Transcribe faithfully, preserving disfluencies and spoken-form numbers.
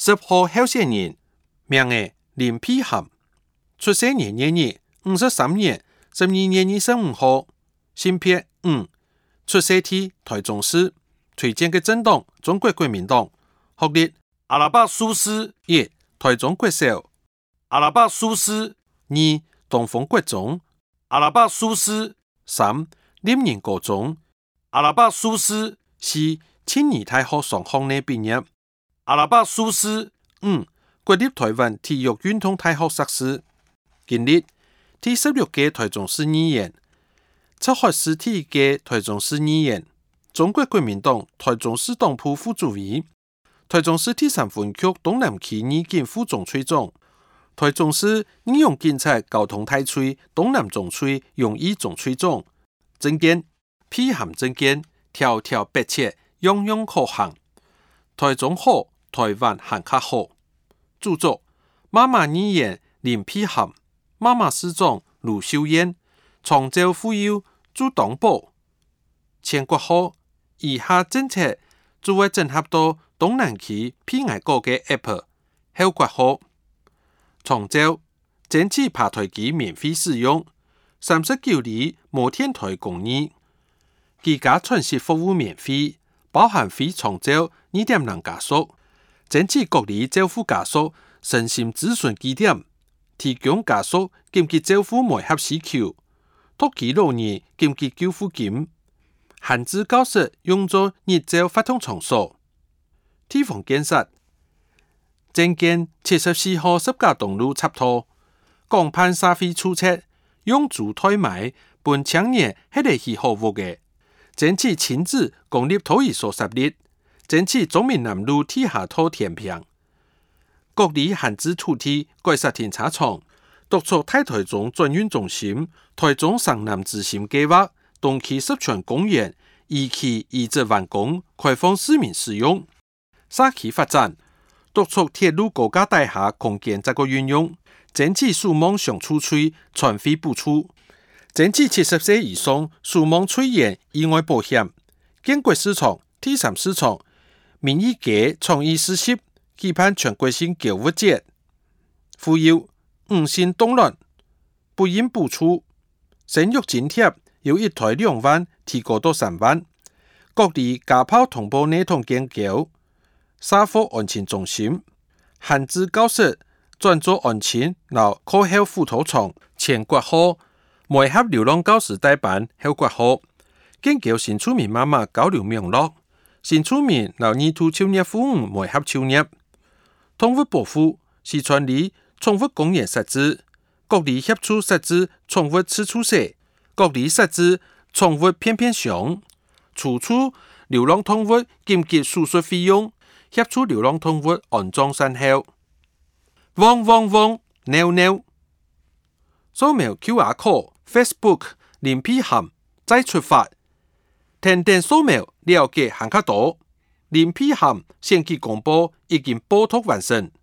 十號候選人，名係林丕涵，出生年月日五十三年十二月二十五號，性別五，出生地台中市，推薦嘅政黨中國國民黨，學歷阿拉伯碩士一，台中國小，阿拉伯碩士二，東豐國中，阿拉伯碩士三，林仁高中，阿拉伯碩士四，清華大學商學院畢業，阿拉伯碩士五，國立台灣體育運動大學碩士，經歷第十六屆台中市議員，七學士第一屆台中市議員，中國國民黨台中市黨部副主委，台中市第三分局東南區二警副總區長，台中市義勇警察交通大隊東南總區榮譽總區長，政見丕涵政見，條條百切，樣樣可行。台中好，台灣行較好。著作：媽媽議員林丕涵，媽媽市長盧秀燕，長洲婦幼駐黨部。前國號以下政策作為整合到東南區偏愛國嘅 App 後國號。長洲蒸汽爬台機免費使用，三十九里摩天台公益，機架傳息服務免費，包含非長洲二點零加速，蒸汽各里政府加速身心諮詢基點，提供加速緊急照護媒合需求，托起老人緊急救護金，閒置教室用作日照發通場所。地方建設政見七十四號十甲東路插頭，廣辦社會註冊，用租代買，本青年係嚟起好活嘅。爭取親子公立托兒所設立，爭取中民南路地下拖填平，各地閒置土地改設停車場，督促大台中轉運中心、台中省南之行計劃、東區十全公園一期移植完工，開放市民使用。社區發展，督促鐵路高架大廈空間這個運用，爭取樹網上出區全費補助，爭取七十歲以上樹網出現意外保險，建國市場、第三市場、民意界創意實習，期盼全國性購物節。婦幼五星凍卵不應補助，生育津貼由一台兩萬提高到三萬，各地家炮同步內統建構。社會安全中心，閒置教室轉做安親及課後輔導場。前國號媒合流浪教師代辦後國號，建構新住民媽媽交流網絡，新住民老二兔就業服務媒合就業。動物保護是傳理寵物公園設置，各地協助設置寵物吃處舍，各地設置寵物片片箱，處處流浪動物緊急手術費用。協助流浪動物安裝善後，汪汪汪，喵喵。掃描 Q R code Facebook 林丕涵再出發，填填掃描了解行較多。林丕涵選舉公報已經報讀完成。